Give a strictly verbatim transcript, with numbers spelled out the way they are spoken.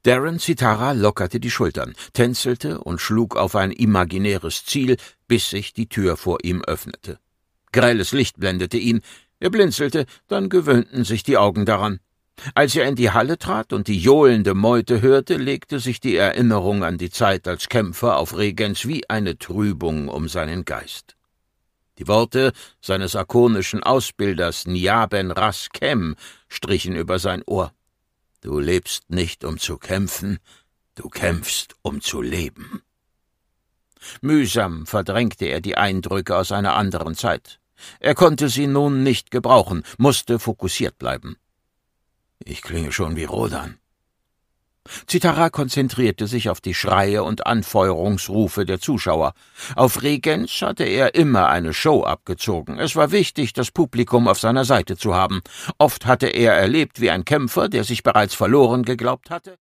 Darren Zitara lockerte die Schultern, tänzelte und schlug auf ein imaginäres Ziel, bis sich die Tür vor ihm öffnete. Grelles Licht blendete ihn, er blinzelte, dann gewöhnten sich die Augen daran. Als er in die Halle trat und die johlende Meute hörte, legte sich die Erinnerung an die Zeit als Kämpfer auf Regens wie eine Trübung um seinen Geist. Die Worte seines akonischen Ausbilders Nyaben Ras Kem strichen über sein Ohr. »Du lebst nicht, um zu kämpfen, du kämpfst, um zu leben.« Mühsam verdrängte er die Eindrücke aus einer anderen Zeit. Er konnte sie nun nicht gebrauchen, musste fokussiert bleiben. »Ich klinge schon wie Rodan.« Zitara konzentrierte sich auf die Schreie und Anfeuerungsrufe der Zuschauer. Auf Regens hatte er immer eine Show abgezogen. Es war wichtig, das Publikum auf seiner Seite zu haben. Oft hatte er erlebt, wie ein Kämpfer, der sich bereits verloren geglaubt hatte,